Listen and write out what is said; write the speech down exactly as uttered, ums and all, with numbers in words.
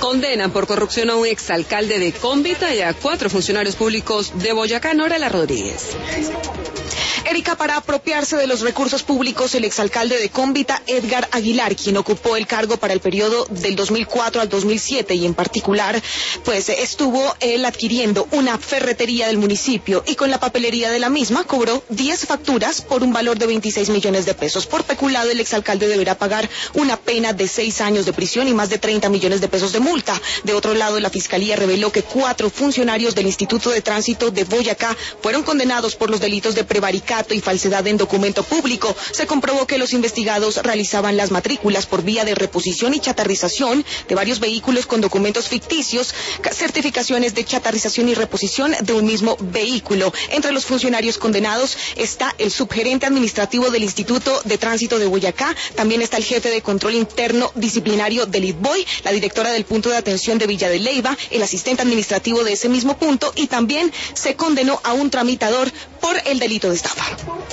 Condenan por corrupción a un exalcalde de Cómbita y a cuatro funcionarios públicos de Boyacá. Norela Rodríguez. Erika, para apropiarse de los recursos públicos, el exalcalde de Cómbita, Edgar Aguilar, quien ocupó el cargo para el periodo del dos mil cuatro al dos mil siete y en particular, pues estuvo él adquiriendo una ferretería del municipio y con la papelería de la misma cobró diez facturas por un valor de veintiséis millones de pesos. Por peculado, el exalcalde deberá pagar una pena de seis años de prisión y más de treinta millones de pesos de multa. De otro lado, la fiscalía reveló que cuatro funcionarios del Instituto de Tránsito de Boyacá fueron condenados por los delitos de prevaricato y falsedad en documento público. Se comprobó que los investigados realizaban las matrículas por vía de reposición y chatarrización de varios vehículos con documentos ficticios, certificaciones de chatarrización y reposición de un mismo vehículo. Entre los funcionarios condenados está el subgerente administrativo del Instituto de Tránsito de Boyacá, también está el jefe de control interno disciplinario del I T B O I, la directora del punto de atención de Villa de Leyva, el asistente administrativo de ese mismo punto, y también se condenó a un tramitador por el delito de estafa.